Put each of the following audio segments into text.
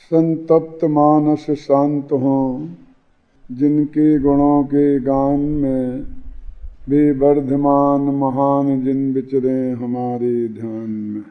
संतप्त मानस शांत हों, जिनके गुणों के गान में वे वर्धमान महान जिन विचरे हमारे ध्यान में।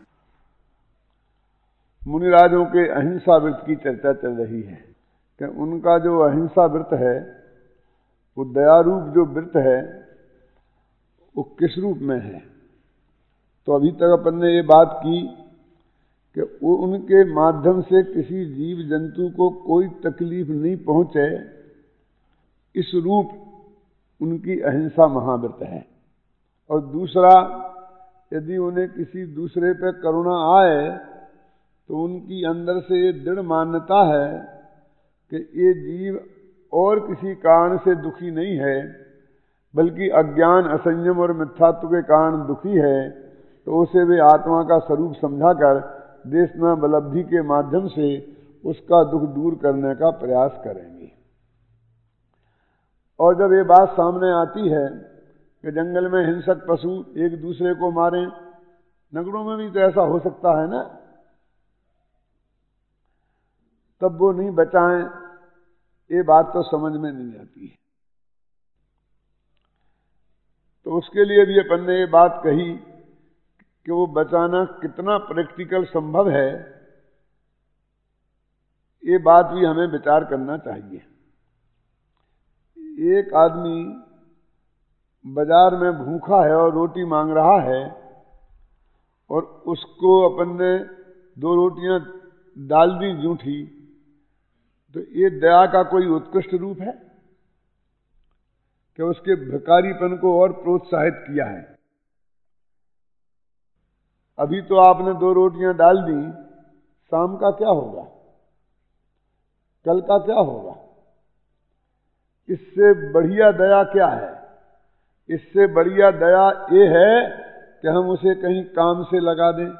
मुनिराजों के अहिंसा व्रत की चर्चा चल रही है कि उनका जो अहिंसा व्रत है, वो दयारूप जो व्रत है, वो किस रूप में है। तो अभी तक अपन ने ये बात की कि वो उनके माध्यम से किसी जीव जंतु को कोई तकलीफ नहीं पहुंचे, इस रूप उनकी अहिंसा महाव्रत है। और दूसरा, यदि उन्हें किसी दूसरे पे करुणा आए तो उनकी अंदर से ये दृढ़ मान्यता है कि ये जीव और किसी कारण से दुखी नहीं है, बल्कि अज्ञान, असंयम और मिथ्यात्व के कारण दुखी है, तो उसे वे आत्मा का स्वरूप समझाकर देशना बलब्धि के माध्यम से उसका दुख दूर करने का प्रयास करेंगे। और जब ये बात सामने आती है कि जंगल में हिंसक पशु एक दूसरे को मारें, नगरों में भी तो ऐसा हो सकता है ना, तब वो नहीं बचाएं, ये बात तो समझ में नहीं आती है। तो उसके लिए भी अपन ने ये बात कही कि वो बचाना कितना प्रैक्टिकल संभव है, ये बात भी हमें विचार करना चाहिए। एक आदमी बाजार में भूखा है और रोटी मांग रहा है, और उसको अपन ने 2 रोटियां डाल दी जूठी, तो ये दया का कोई उत्कृष्ट रूप है कि उसके भिखारीपन को और प्रोत्साहित किया है। अभी तो आपने 2 रोटियां डाल दी, शाम का क्या होगा, कल का क्या होगा। इससे बढ़िया दया क्या है? इससे बढ़िया दया ये है कि हम उसे कहीं काम से लगा दें।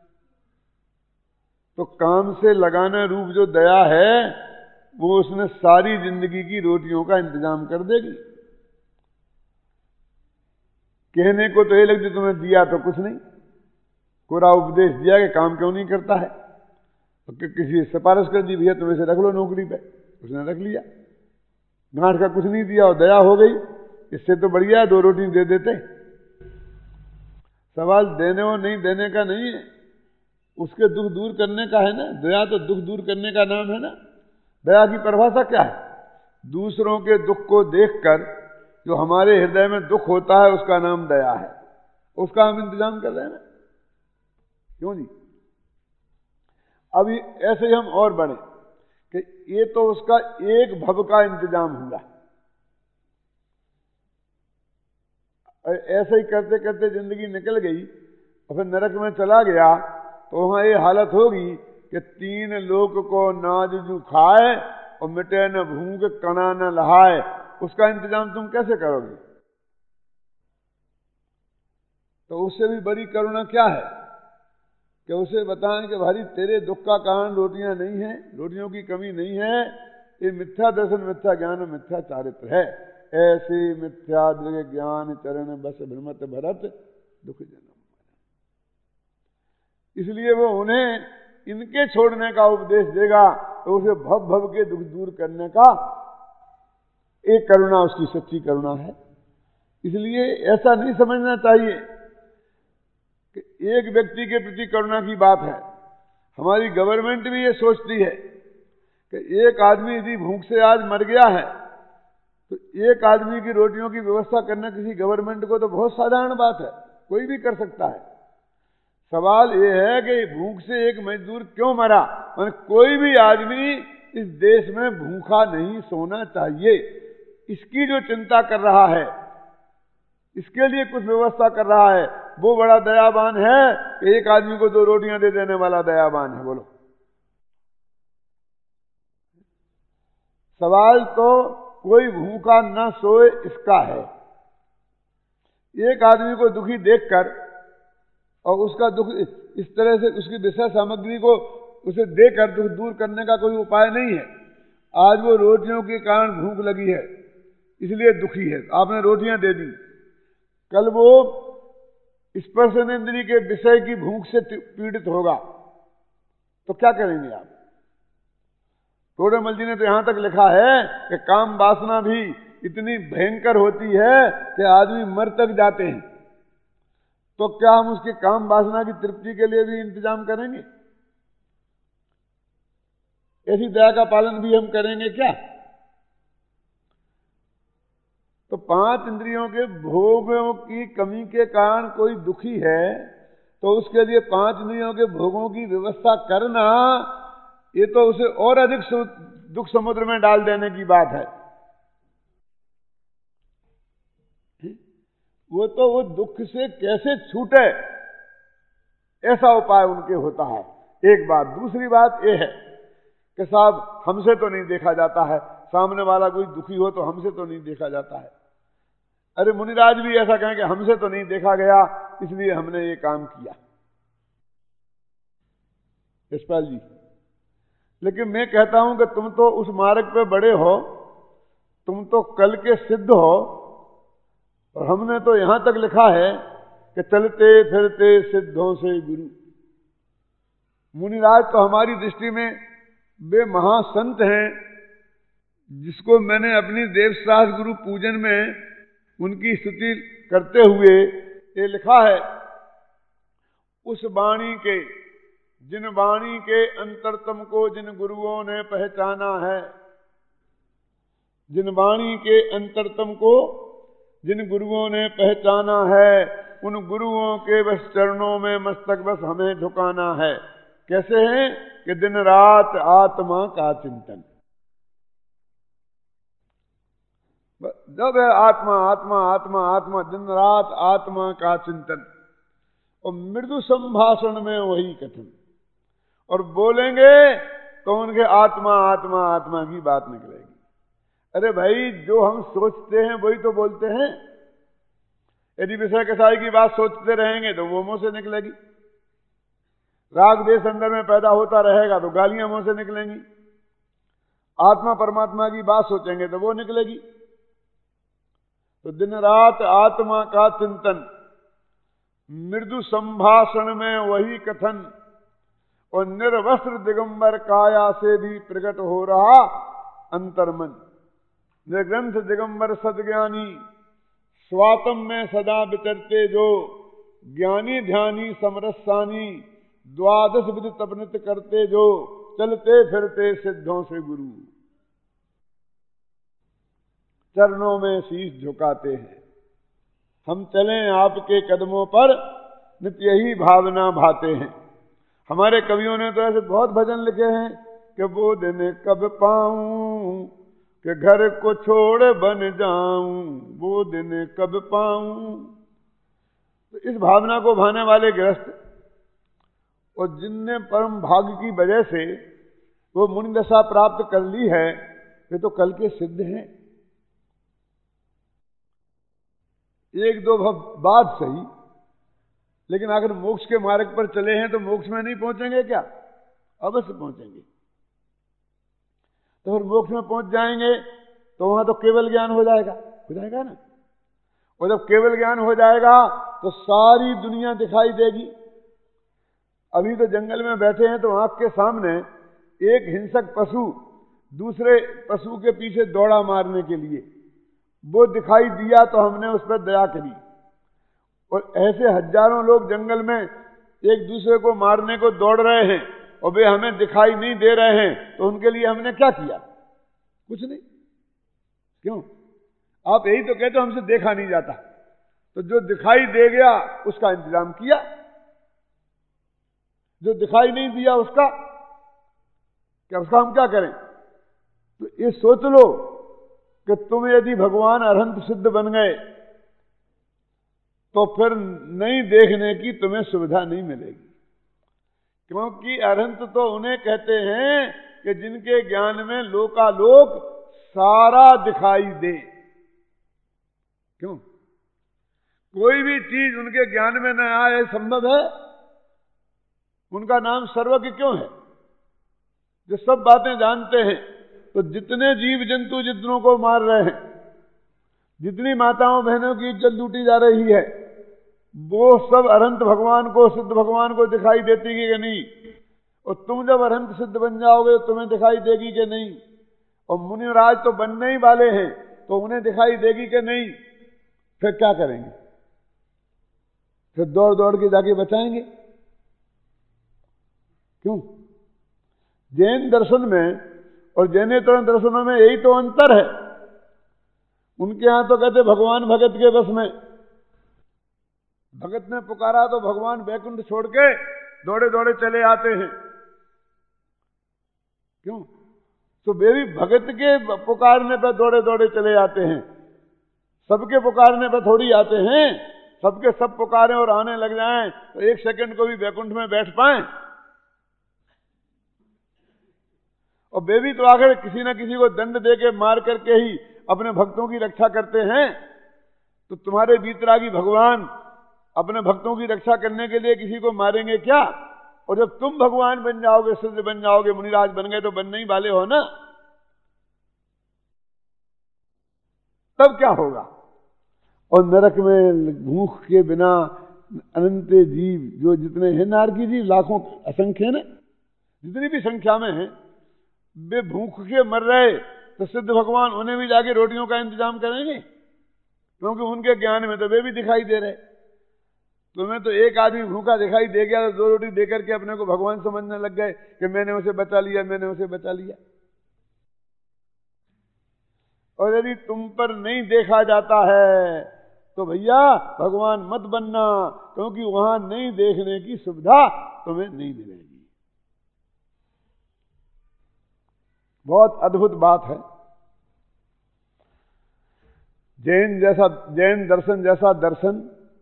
तो काम से लगाने रूप जो दया है, वो उसने सारी जिंदगी की रोटियों का इंतजाम कर देगी। कहने को तो ये लगती तुम्हें दिया तो कुछ नहीं, पूरा उपदेश दिया कि काम क्यों नहीं करता है, तो किसी सिफारिश कर दी, भैया तुम इसे रख लो नौकरी पे, उसने रख लिया। गांठ का कुछ नहीं दिया और दया हो गई। इससे तो बढ़िया है 2 रोटी दे देते। सवाल देने और नहीं देने का नहीं है, उसके दुख दूर करने का है ना। दया तो दुख दूर करने का नाम है ना। दया की परिभाषा क्या है? दूसरों के दुख को देखकर जो हमारे हृदय में दुख होता है, उसका नाम दया है। उसका हम इंतजाम कर रहे हैं ना, क्यों नहीं? अभी ऐसे ही हम और बढ़े कि ये तो उसका एक भव का इंतजाम हुआ, और ऐसे ही करते करते जिंदगी निकल गई और फिर नरक में चला गया, तो वहां ये हालत होगी कि 3 लोक को नाज जू खाए और मिटे न भूख कणा न लहाए। उसका इंतजाम तुम कैसे करोगे? तो उससे भी बड़ी करुणा क्या है कि उसे बताएं कि भाई तेरे दुख का कारण रोटियां नहीं है, रोटियों की कमी नहीं है, ये मिथ्या दर्शन, मिथ्या ज्ञान, मिथ्या चारित्र है। ऐसे मिथ्या दृग ज्ञान चरण बस भ्रमत भरत दुख जन्म। इसलिए वो उन्हें इनके छोड़ने का उपदेश देगा, तो उसे भव भव के दुख दूर करने का एक करुणा उसकी सच्ची करुणा है। इसलिए ऐसा नहीं समझना चाहिए कि एक व्यक्ति के प्रति करुणा की बात है। हमारी गवर्नमेंट भी ये सोचती है कि एक आदमी यदि भूख से आज मर गया है, तो एक आदमी की रोटियों की व्यवस्था करना किसी गवर्नमेंट को तो बहुत साधारण बात है, कोई भी कर सकता है। सवाल यह है कि भूख से एक मजदूर क्यों मरा? और कोई भी आदमी इस देश में भूखा नहीं सोना चाहिए, इसकी जो चिंता कर रहा है, इसके लिए कुछ व्यवस्था कर रहा है, वो बड़ा दयावान है कि एक आदमी को 2 रोटियां दे देने वाला दयावान है। बोलो, सवाल तो कोई भूखा न सोए इसका है। एक आदमी को दुखी देखकर और उसका दुख इस तरह से उसकी विषय सामग्री को उसे देकर दुख दूर करने का कोई उपाय नहीं है। आज वो रोटियों के कारण भूख लगी है, इसलिए दुखी है, आपने रोटियां दे दी। कल वो स्पर्शेंद्रिय के विषय की भूख से पीड़ित होगा, तो क्या करेंगे आप? तोड़ेमल जी ने तो यहां तक लिखा है कि काम वासना भी इतनी भयंकर होती है कि आदमी मर तक जाते हैं। तो क्या हम उसके काम वासना की तृप्ति के लिए भी इंतजाम करेंगे? ऐसी दया का पालन भी हम करेंगे क्या? तो 5 इंद्रियों के भोगों की कमी के कारण कोई दुखी है तो उसके लिए 5 इंद्रियों के भोगों की व्यवस्था करना, ये तो उसे और अधिक दुख समुद्र में डाल देने की बात है। वो दुख से कैसे छूटे, ऐसा उपाय उनके होता है। एक बात। दूसरी बात यह है कि साहब हमसे तो नहीं देखा जाता है, सामने वाला कोई दुखी हो तो हमसे तो नहीं देखा जाता है। अरे मुनिराज भी ऐसा कहें कि हमसे तो नहीं देखा गया इसलिए हमने ये काम किया। यशपाल जी, लेकिन मैं कहता हूं कि तुम तो उस मार्ग पे बड़े हो, तुम तो कल के सिद्ध हो, और हमने तो यहां तक लिखा है कि चलते फिरते सिद्धों से गुरु। मुनिराज तो हमारी दृष्टि में वे महासंत हैं जिसको मैंने अपनी देवशास्त्र गुरु पूजन में उनकी स्तुति करते हुए ये लिखा है, उस वाणी के, जिन वाणी के अंतरतम को जिन गुरुओं ने पहचाना है, जिन वाणी के अंतरतम को जिन गुरुओं ने पहचाना है, उन गुरुओं के बस चरणों में मस्तक बस हमें झुकाना है। कैसे हैं कि दिन रात आत्मा का चिंतन। जब है आत्मा आत्मा आत्मा आत्मा, दिन रात आत्मा का चिंतन, और मृदु संभाषण में वही कथन, और बोलेंगे तो उनके आत्मा आत्मा आत्मा की बात निकलेगी। अरे भाई, जो हम सोचते हैं वही तो बोलते हैं। यदि विषय कसाई की बात सोचते रहेंगे तो वो मुंह से निकलेगी, राग द्वेष अंदर में पैदा होता रहेगा तो गालियां मुंह से निकलेंगी, आत्मा परमात्मा की बात सोचेंगे तो वो निकलेगी। तो दिन रात आत्मा का चिंतन, मृदु संभाषण में वही कथन, और निर्वस्त्र दिगंबर काया से भी प्रकट हो रहा अंतर्मन। निर्ग्रंथ दिगंबर सदज्ञानी, स्वातम में सदा विचरते जो, ज्ञानी ध्यानी समरसानी, द्वादश विधि तपनित करते जो, चलते फिरते सिद्धों से गुरु। चरणों में शीश झुकाते हैं, हम चलें आपके कदमों पर, नित्य यही भावना भाते हैं। हमारे कवियों ने तो ऐसे बहुत भजन लिखे हैं कि वो दिन कब पाऊं कि घर को छोड़ बन जाऊं, वो दिन कब पाऊं। तो इस भावना को भाने वाले गृहस्थ, और जिनने परम भाग्य की वजह से वो मुनि दशा प्राप्त कर ली है, वे तो कल के सिद्ध हैं। एक दो बात सही, लेकिन अगर मोक्ष के मार्ग पर चले हैं तो मोक्ष में नहीं पहुंचेंगे क्या? अवश्य पहुंचेंगे। तो फिर मोक्ष में पहुंच जाएंगे तो वहां तो केवल ज्ञान हो जाएगा ना। और जब केवल ज्ञान हो जाएगा तो सारी दुनिया दिखाई देगी। अभी तो जंगल में बैठे हैं तो आंख के सामने एक हिंसक पशु दूसरे पशु के पीछे दौड़ा मारने के लिए, वो दिखाई दिया तो हमने उस पर दया करी। और ऐसे हजारों लोग जंगल में एक दूसरे को मारने को दौड़ रहे हैं और वे हमें दिखाई नहीं दे रहे हैं, तो उनके लिए हमने क्या किया? कुछ नहीं। क्यों? आप यही तो कहते हो हमसे देखा नहीं जाता। तो जो दिखाई दे गया उसका इंतजाम किया, जो दिखाई नहीं दिया उसका हम क्या करें? तो ये सोच लो कि तुम यदि भगवान अरहंत सिद्ध बन गए तो फिर नहीं देखने की तुम्हें सुविधा नहीं मिलेगी। क्योंकि अरहंत तो उन्हें कहते हैं कि जिनके ज्ञान में लोकालोक सारा दिखाई दे। क्यों? कोई भी चीज उनके ज्ञान में न आए संभव है? उनका नाम सर्वज्ञ क्यों है? जो सब बातें जानते हैं। तो जितने जीव जंतु जितनों को मार रहे हैं, जितनी माताओं बहनों की इज्जत लूटी जा रही है, वो सब अनंत भगवान को, सिद्ध भगवान को दिखाई देती है कि नहीं? और तुम जब अरहंत सिद्ध बन जाओगे तो तुम्हें दिखाई देगी कि नहीं? और मुनिराज तो बनने ही वाले हैं, तो उन्हें दिखाई देगी कि नहीं? फिर क्या करेंगे? फिर दौड़ दौड़ के जाके बचाएंगे। क्यों? जैन दर्शन में और जैनेतर दर्शनों में यही तो अंतर है। उनके यहां तो कहते भगवान भगत के बस में, भगत ने पुकारा तो भगवान वैकुंठ छोड़ के दौड़े दौड़े चले आते हैं। क्यों? तो वे भी भगत के पुकारने पर दौड़े दौड़े चले आते हैं, सबके पुकारने पर थोड़ी आते हैं। सबके सब पुकारें और आने लग जाएं तो एक सेकंड को भी वैकुंठ में बैठ पाएं। और वे भी तो आखिर किसी न किसी को दंड देके मार करके ही अपने भक्तों की रक्षा करते हैं। तो तुम्हारे बीतरागी भगवान अपने भक्तों की रक्षा करने के लिए किसी को मारेंगे क्या? और जब तुम भगवान बन जाओगे, सिद्ध बन जाओगे, मुनिराज बन गए, तो बनने ही वाले हो ना, तब क्या होगा? और नरक में भूख के बिना अनंत जीव, जो जितने हैं नारकी जीव, लाखों असंख्य है ना, जितनी भी संख्या में हैं, वे भूख के मर रहे, तो सिद्ध भगवान उन्हें भी जाके रोटियों का इंतजाम करेंगे? क्योंकि उनके ज्ञान में तो वे भी दिखाई दे रहे। तुम्हें तो एक आदमी भूखा दिखाई दे गया तो 2 रोटी देकर के अपने को भगवान समझने लग गए कि मैंने उसे बचा लिया, मैंने उसे बचा लिया। और यदि तुम पर नहीं देखा जाता है तो भैया भगवान मत बनना, क्योंकि वहां नहीं देखने की सुविधा तुम्हें नहीं मिलेगी। बहुत अद्भुत बात है। जैन दर्शन जैसा दर्शन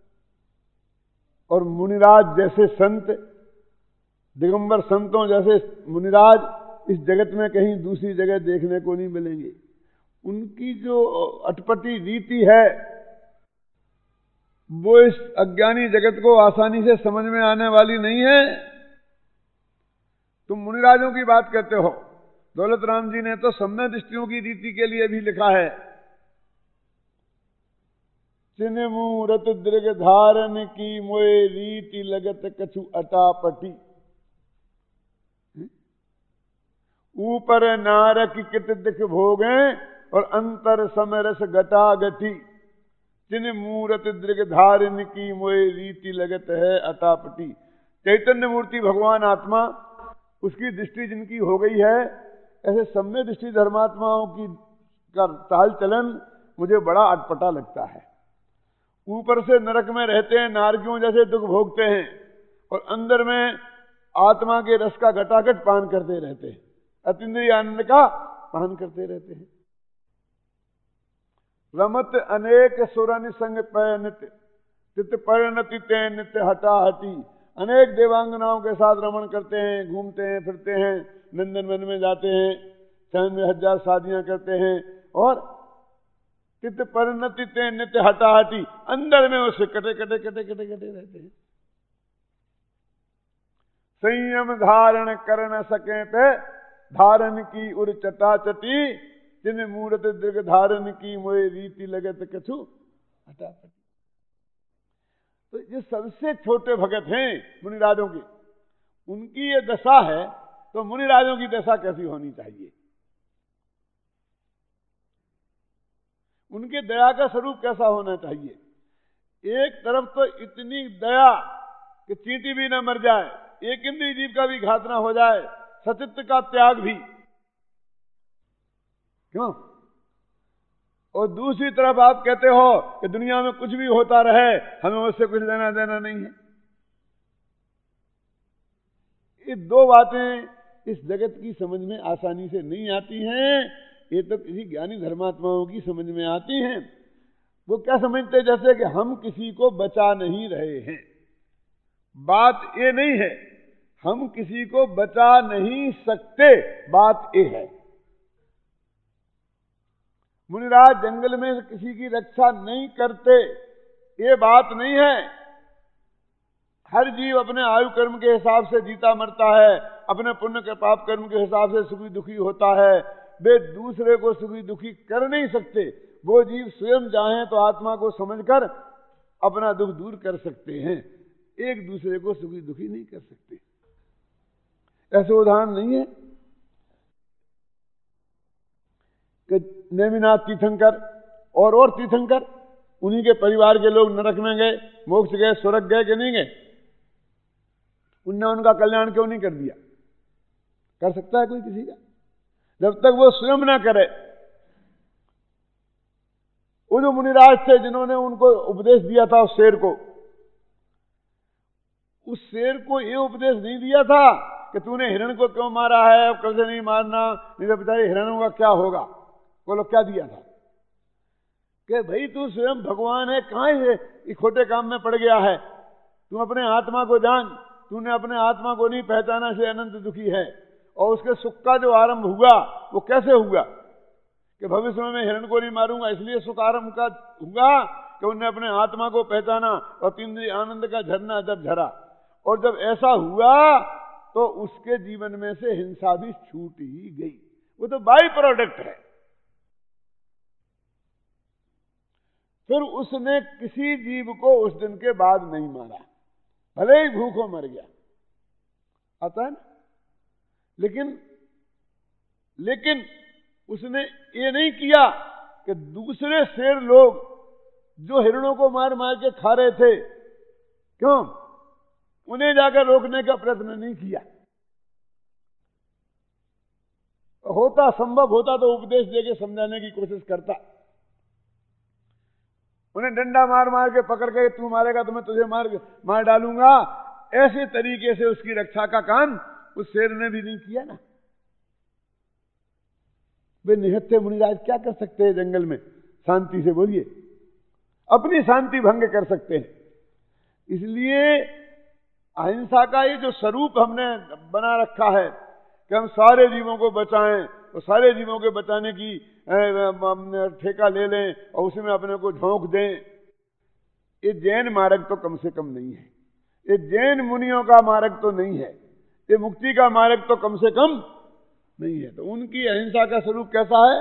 और मुनिराज जैसे संत, दिगंबर संतों जैसे मुनिराज इस जगत में कहीं दूसरी जगह देखने को नहीं मिलेंगे। उनकी जो अटपटी रीति है वो इस अज्ञानी जगत को आसानी से समझ में आने वाली नहीं है। तुम मुनिराजों की बात करते हो, दौलत राम जी ने तो सम्य दृष्टियों की रीति के लिए भी लिखा है, चिन्ह मूरत दृग धारण की मोए रीति लगत कछु अटापटी, ऊपर नारक कित दिख भोगे और अंतर समरस गटा गति, चिन्ह मूरत दृग धारण की मोए रीति लगत है अटापटी। चैतन्य मूर्ति भगवान आत्मा, उसकी दृष्टि जिनकी हो गई है, ऐसे सम्य दृष्टि धर्मात्माओं की का चाल चलन मुझे बड़ा अटपटा लगता है। ऊपर से नरक में रहते हैं, नारकियों जैसे दुख भोगते हैं, और अंदर में आत्मा के रस का घटाघट पान करते रहते हैं, अतीन्द्रिय आनंद का पान करते रहते हैं। रमत अनेक सुरन संग पय नित्य चित परिणति ते नित्य हटा हटी, अनेक देवांगनाओं के साथ रमण करते हैं, घूमते हैं, फिरते हैं, नंदन वन में जाते हैं, चंद में 1000 शादियां करते हैं, और चित परिणति ते नित्य हटाहटी, अंदर में उससे कटे कटे कटे कटे कटे रहते हैं। संयम धारण कर न सके पे धारण की उर चटा चटी, जिन मूर्त दीर्घ धारण की मोए रीति लगत कछु हटापटी। तो ये सबसे छोटे भगत हैं मुनिराजों के, उनकी ये दशा है, तो मुनिराजों की दशा कैसी होनी चाहिए? उनके दया का स्वरूप कैसा होना चाहिए? एक तरफ तो इतनी दया कि चींटी भी न मर जाए, एक इंद्रिय जीव का भी घात ना हो जाए, सचित्त का त्याग भी, क्यों? और दूसरी तरफ आप कहते हो कि दुनिया में कुछ भी होता रहे, हमें उससे कुछ लेना देना नहीं है। ये दो बातें इस जगत की समझ में आसानी से नहीं आती हैं। ये तो किसी ज्ञानी धर्मात्माओं की समझ में आती हैं। वो क्या समझते हैं? जैसे कि हम किसी को बचा नहीं रहे हैं। बात ये नहीं है, हम किसी को बचा नहीं सकते, बात ये है। मुनिराज जंगल में किसी की रक्षा नहीं करते, ये बात नहीं है। हर जीव अपने आयु कर्म के हिसाब से जीता मरता है, अपने पुण्य के पाप कर्म के हिसाब से सुखी दुखी होता है। वे दूसरे को सुखी दुखी कर नहीं सकते। वो जीव स्वयं चाहें तो आत्मा को समझकर अपना दुख दूर कर सकते हैं, एक दूसरे को सुखी दुखी नहीं कर सकते। ऐसे उदाहरण नहीं है कि नेमिनाथ तीर्थंकर और तीर्थंकर, उन्हीं के परिवार के लोग नरक में गए, मोक्ष गए, स्वर्ग गए कि नहीं गए? उनने उनका कल्याण क्यों नहीं कर दिया? कर सकता है कोई किसी का? जब तक वो स्वयं ना करे। वो जो मुनिराज थे जिन्होंने उनको उपदेश दिया था, उस शेर को, उस शेर को ये उपदेश नहीं दिया था कि तूने हिरण को क्यों मारा है, अब कल से नहीं मारना, नहीं तो बेचारे हिरणों का क्या होगा। वो लोग क्या दिया था कि भाई तू स्वयं भगवान है, कहां ये खोटे काम में पड़ गया है, तू अपने आत्मा को जान, तूने अपने आत्मा को नहीं पहचाना से अनंत दुखी है। और उसके सुख का जो आरंभ हुआ वो कैसे हुआ कि भविष्य में मैं हिरण को नहीं मारूंगा, इसलिए सुख आरंभ का हुआ कि उन्होंने अपने आत्मा को पहचाना और 3 दिन आनंद का झरना जब झरा। और जब ऐसा हुआ तो उसके जीवन में से हिंसा भी छूट ही गई। वो तो बाई प्रोडक्ट है। फिर उसने किसी जीव को उस दिन के बाद नहीं मारा, भले ही भूखों मर गया, आता है ना। लेकिन उसने ये नहीं किया कि दूसरे शेर लोग जो हिरणों को मार मार के खा रहे थे, क्यों उन्हें जाकर रोकने का प्रयत्न नहीं किया। होता, संभव होता तो उपदेश देके समझाने की कोशिश करता। उन्हें डंडा मार मार के पकड़ के तू मारेगा तो मैं तुझे मार डालूंगा, ऐसे तरीके से उसकी रक्षा का काम उस शेर ने भी नहीं किया ना। वे निहत्थे मुनिराज क्या कर सकते हैं जंगल में? शांति से बोलिए, अपनी शांति भंग कर सकते हैं। इसलिए अहिंसा का ये जो स्वरूप हमने बना रखा है कि हम सारे जीवों को बचाएं, तो सारे जीवों के बचाने की ठेका ले लें और उसमें अपने को झोंक दें, ये जैन मार्ग तो कम से कम नहीं है, ये जैन मुनियों का मार्ग तो नहीं है, ये मुक्ति का मार्ग तो कम से कम नहीं है। तो उनकी अहिंसा का स्वरूप कैसा है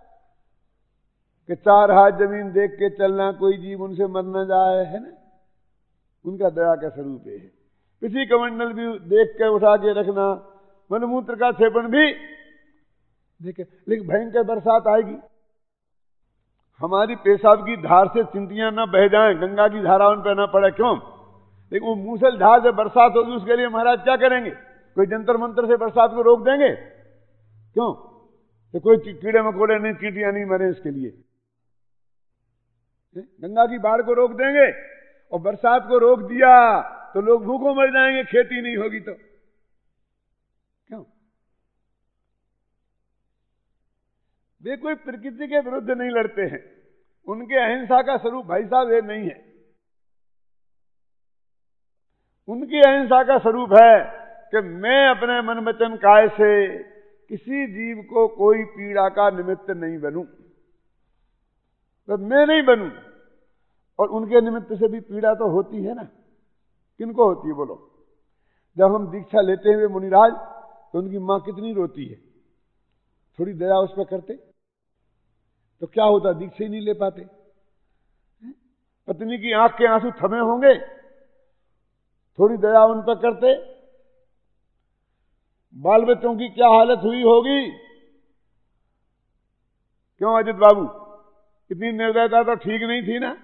कि 4 हाथ जमीन देख के चलना, कोई जीव उनसे मर न जाए, है ना। उनका दया का स्वरूप है। किसी कमंडल भी देख के उठा के रखना, मलमूत्र का सेवन भी देखे। लेकिन भयंकर बरसात आएगी, हमारी पेशाब की धार से चिंटियां न बह जाएं, गंगा की धारा उन पर न पड़े, क्यों? लेकिन वो मूसलधार से बरसात होगी, उसके लिए महाराज क्या करेंगे? कोई जंतर मंत्र से बरसात को रोक देंगे? क्यों? तो कोई कीड़े मकोड़े नहीं, चींटियां नहीं मरे इसके लिए। गंगा की बाढ़ को रोक देंगे और बरसात को रोक दिया तो लोग भूखों मर जाएंगे, खेती नहीं होगी तो क्यों? वे कोई प्रकृति के विरुद्ध नहीं लड़ते हैं, उनके अहिंसा का स्वरूप भाई साहब ये नहीं है। उनकी अहिंसा का स्वरूप है कि मैं अपने मन वचन काय से किसी जीव को कोई पीड़ा का निमित्त नहीं बनूं, तो मैं नहीं बनूं। और उनके निमित्त से भी पीड़ा तो होती है ना। किनको होती है बोलो? जब हम दीक्षा लेते हैं मुनिराज, तो उनकी मां कितनी रोती है, थोड़ी दया उस पर करते तो क्या होता? दीक्षा ही नहीं ले पाते। पत्नी की आंख के आंसू थमे होंगे, थोड़ी दया उन पर करते, बाल बच्चों की क्या हालत हुई होगी? क्यों अजित बाबू, इतनी निर्दयता तो ठीक नहीं थी ना।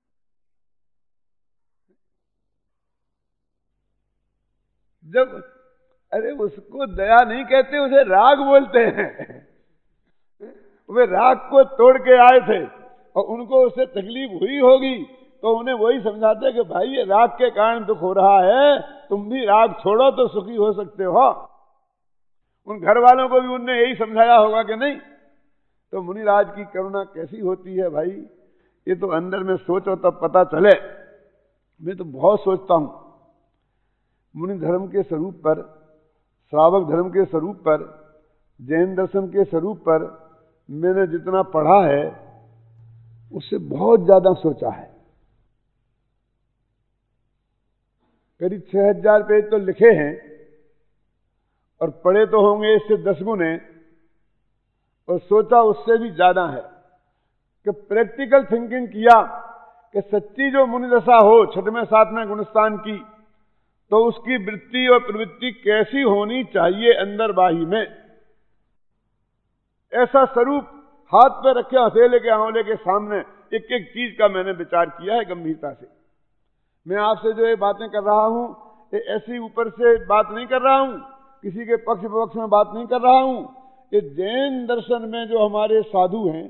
जब अरे उसको दया नहीं कहते, उसे राग बोलते हैं। वे राग को तोड़ के आए थे और उनको उससे तकलीफ हुई होगी, तो उन्हें वही समझाते कि भाई ये राग के कारण दुख हो रहा है, तुम भी राग छोड़ो तो सुखी हो सकते हो। उन घर वालों को भी उनने यही समझाया होगा कि नहीं? तो मुनिराज की करुणा कैसी होती है भाई, ये तो अंदर में सोचो तब पता चले। मैं तो बहुत सोचता हूं मुनि धर्म के स्वरूप पर, श्रावक धर्म के स्वरूप पर, जैन दर्शन के स्वरूप पर मैंने जितना पढ़ा है उससे बहुत ज्यादा सोचा है। करीब 6000 पेज तो लिखे हैं और पढ़े तो होंगे इससे 10 गुने, और सोचा उससे भी ज्यादा है कि प्रैक्टिकल थिंकिंग किया कि सच्ची जो मुनि दशा हो 6वें 7वें गुणस्थान की, तो उसकी वृत्ति और प्रवृत्ति कैसी होनी चाहिए अंदर बाही में, ऐसा स्वरूप हाथ पे रखे हथेले के आंवले के सामने एक एक चीज का मैंने विचार किया है गंभीरता से। मैं आपसे जो ये बातें कर रहा हूं, ये ऐसी ऊपर से बात नहीं कर रहा हूं, किसी के पक्ष विपक्ष में बात नहीं कर रहा हूं। ये जैन दर्शन में जो हमारे साधु हैं,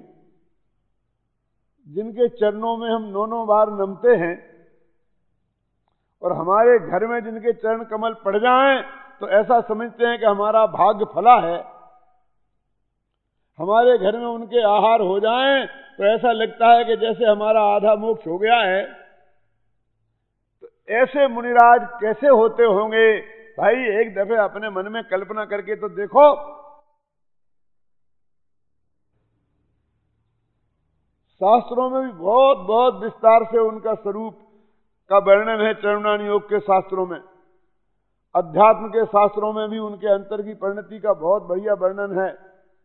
जिनके चरणों में हम 9 बार नमते हैं, और हमारे घर में जिनके चरण कमल पड़ जाएं तो ऐसा समझते हैं कि हमारा भाग्य फला है, हमारे घर में उनके आहार हो जाएं तो ऐसा लगता है कि जैसे हमारा आधा मोक्ष हो गया है। तो ऐसे मुनिराज कैसे होते होंगे भाई? एक दफे अपने मन में कल्पना करके तो देखो। शास्त्रों में भी बहुत बहुत विस्तार से उनका स्वरूप का वर्णन है। चरणान योग के शास्त्रों में, अध्यात्म के शास्त्रों में भी उनके अंतर की परिणति का बहुत बढ़िया वर्णन है।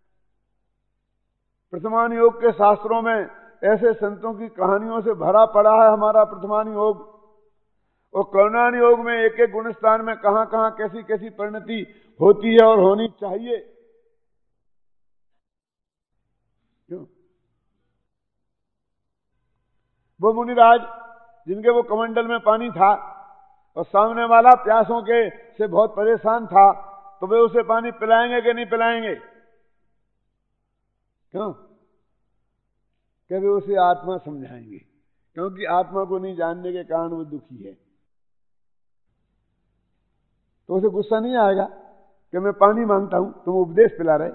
प्रथमान योग के शास्त्रों में ऐसे संतों की कहानियों से भरा पड़ा है हमारा प्रथमान योग। और करुणान योग में एक एक गुण स्थान में कहां कहां कैसी कैसी परिणति होती है और होनी चाहिए। क्यों? वो मुनिराज जिनके वो कमंडल में पानी था और सामने वाला प्यासों के से बहुत परेशान था, तो वे उसे पानी पिलाएंगे कि नहीं पिलाएंगे? क्यों? कि वे उसे आत्मा समझाएंगे, क्योंकि आत्मा को नहीं जानने के कारण वो दुखी है। तो उसे गुस्सा नहीं आएगा कि मैं पानी मांगता हूं, तुम उपदेश पिला रहे।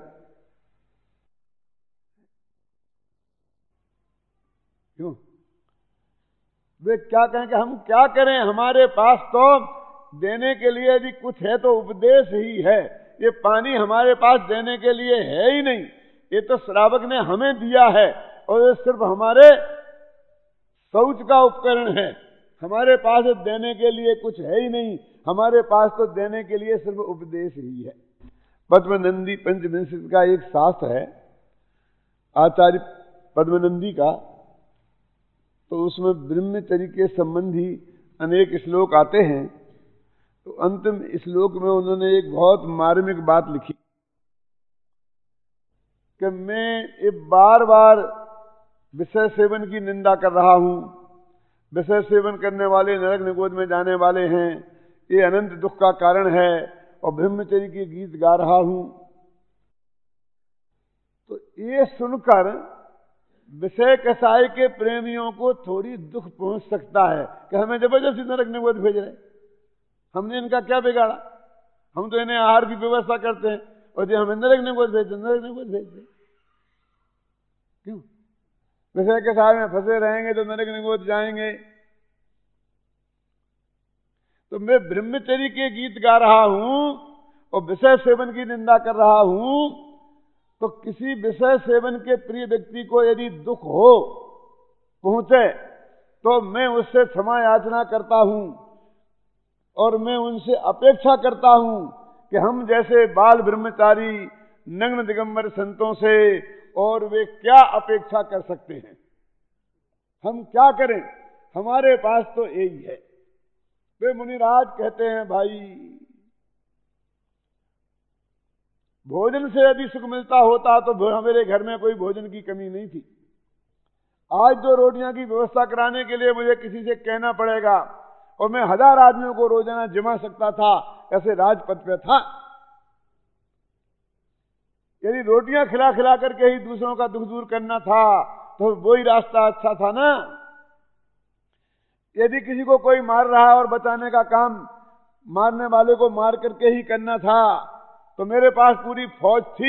क्यों? वे क्या कहें कि हम क्या करें, हमारे पास तो देने के लिए यदि कुछ है तो उपदेश ही है। ये पानी हमारे पास देने के लिए है ही नहीं, ये तो श्रावक ने हमें दिया है और ये सिर्फ हमारे शौच का उपकरण है। हमारे पास देने के लिए कुछ है ही नहीं, हमारे पास तो देने के लिए सिर्फ उपदेश ही है। पद्मनंदी पंचविंशति का एक शास्त्र है आचार्य पद्मनंदी का, तो उसमें ब्रह्मचर्य के संबंधी अनेक श्लोक आते हैं। तो अंतिम श्लोक में उन्होंने एक बहुत मार्मिक बात लिखी कि मैं ये बार बार विषय सेवन की निंदा कर रहा हूं, विषय सेवन करने वाले नरक निगोद में जाने वाले हैं, ये अनंत दुख का कारण है, और ब्रह्मचर्य के गीत गा रहा हूं। तो ये सुनकर विषय कसाई के प्रेमियों को थोड़ी दुख पहुंच सकता है कि हमें जबरदस्ती नरक निगोद भेज रहे। हमने इनका क्या बिगाड़ा? हम तो इन्हें आहार की व्यवस्था करते हैं और जो हमें नरक निगोद भेजते, नरक निगोद भेजते। क्यों? विषय कसाई में फंसे रहेंगे तो नरक निगोद जाएंगे। तो मैं ब्रह्मचर्य के गीत गा रहा हूं और विषय सेवन की निंदा कर रहा हूं, तो किसी विषय सेवन के प्रिय व्यक्ति को यदि दुख हो पहुंचे तो मैं उससे क्षमा याचना करता हूं और मैं उनसे अपेक्षा करता हूं कि हम जैसे बाल ब्रह्मचारी नग्न दिगंबर संतों से और वे क्या अपेक्षा कर सकते हैं। हम क्या करें, हमारे पास तो यही है। वे मुनिराज कहते हैं भाई भोजन से यदि सुख मिलता होता तो मेरे घर में कोई भोजन की कमी नहीं थी। आज जो रोटियां की व्यवस्था कराने के लिए मुझे किसी से कहना पड़ेगा और मैं 1000 आदमियों को रोजाना जिमा सकता था, ऐसे राजपथ पे था। यदि रोटियां खिला खिला करके ही दूसरों का दुख दूर करना था तो वही रास्ता अच्छा था ना। यदि किसी को कोई मार रहा है और बचाने का काम मारने वाले को मार करके ही करना था तो मेरे पास पूरी फौज थी,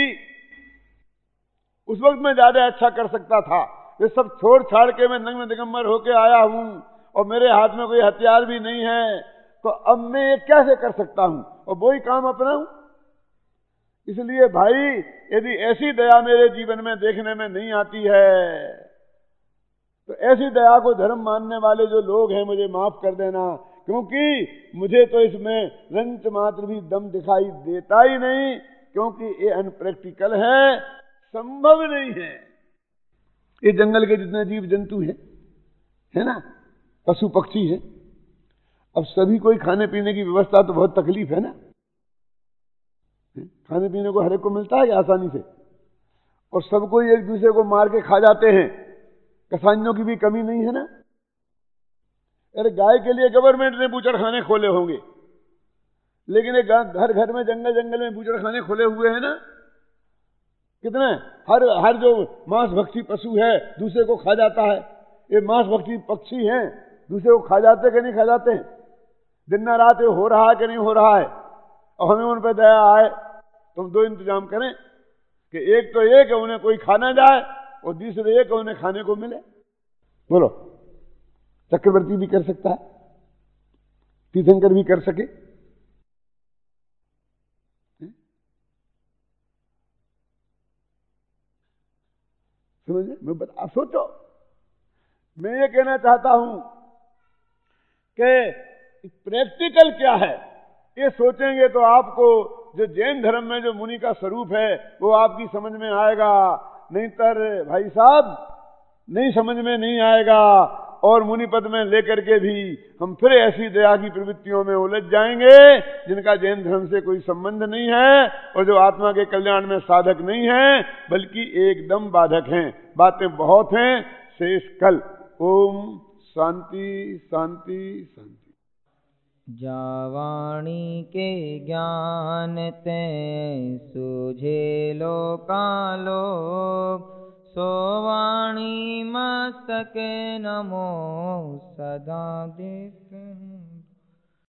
उस वक्त मैं ज्यादा अच्छा कर सकता था। ये सब छोड़ छाड़ के मैं नग्न दिगंबर होके आया हूं और मेरे हाथ में कोई हथियार भी नहीं है, तो अब मैं ये कैसे कर सकता हूं और वही काम अपनाऊं। इसलिए भाई यदि ऐसी दया मेरे जीवन में देखने में नहीं आती है तो ऐसी दया को धर्म मानने वाले जो लोग हैं मुझे माफ कर देना, क्योंकि मुझे तो इसमें रंच मात्र भी दम दिखाई देता ही नहीं, क्योंकि ये अनप्रैक्टिकल है, संभव नहीं है। ये जंगल के जितने जीव जंतु हैं, है ना, पशु पक्षी हैं, अब सभी कोई खाने पीने की व्यवस्था तो बहुत तकलीफ है ना, खाने पीने को हर एक को मिलता है कि आसानी से, और सब कोई एक दूसरे को मार के खा जाते हैं, कसाइयों की भी कमी नहीं है ना। अरे गाय के लिए गवर्नमेंट ने बूचड़ खाने खोले होंगे, लेकिन एक घर घर में जंगल जंगल में बूचड़ खाने खोले हुए हैं ना, कितने। हर जो मांस भक्षी पशु है दूसरे को खा जाता है, ये मांस भक्षी पक्षी हैं, दूसरे को खा जाते कि नहीं खा जाते हैं, दिन न रात ये हो रहा है कि नहीं हो रहा है। और हमें उन पर दया आए तो हम दो इंतजाम करें कि एक तो ये कि उन्हें कोई खा ना जाए, और दूसरे ये कि उन्हें खाने को मिले। बोलो, चक्रवर्ती भी कर सकता है, तीर्थंकर भी कर सके, समझे। मैं आप सोचो, मैं ये कहना चाहता हूं कि प्रैक्टिकल क्या है, ये सोचेंगे तो आपको जो जैन धर्म में जो मुनि का स्वरूप है वो आपकी समझ में आएगा, नहीं तर भाई साहब नहीं समझ में नहीं आएगा। और मुनि पद में लेकर के भी हम फिर ऐसी दया की प्रवृत्तियों में उलझ जाएंगे जिनका जैन धर्म से कोई संबंध नहीं है, और जो आत्मा के कल्याण में साधक नहीं है बल्कि एकदम बाधक हैं। बातें बहुत हैं, शेष कल। ओम शांति शांति शांति। जावाणी के ज्ञान ते सूझे लोकालो, सोवाणी मस्तके नमो सदा दे।